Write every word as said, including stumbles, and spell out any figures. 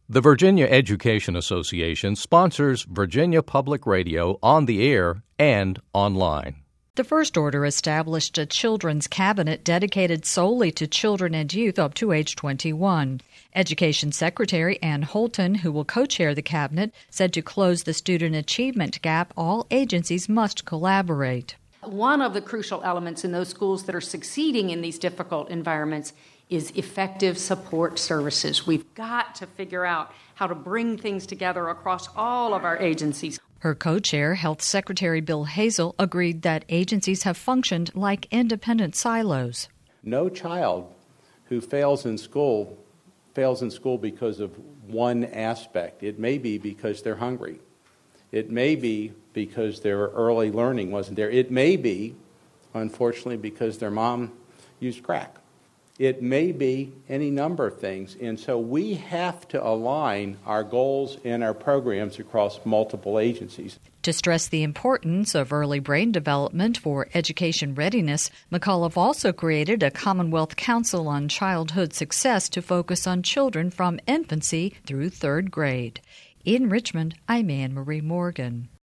The Virginia Education Association sponsors Virginia Public Radio on the air and online. The First Order established a children's cabinet dedicated solely to children and youth up to age twenty-one. Education Secretary Ann Holton, who will co-chair the cabinet, said to close the student achievement gap, all agencies must collaborate. One of the crucial elements in those schools that are succeeding in these difficult environments is effective support services. We've got to figure out how to bring things together across all of our agencies. Her co-chair, Health Secretary Bill Hazel, agreed that agencies have functioned like independent silos. No child who fails in school fails in school because of one aspect. It may be because they're hungry. It may be because their early learning wasn't there. It may be, unfortunately, because their mom used crack. It may be any number of things. And so we have to align our goals and our programs across multiple agencies. To stress the importance of early brain development for education readiness, McAuliffe also created a Commonwealth Council on Childhood Success to focus on children from infancy through third grade. In Richmond, I'm Anne Marie Morgan.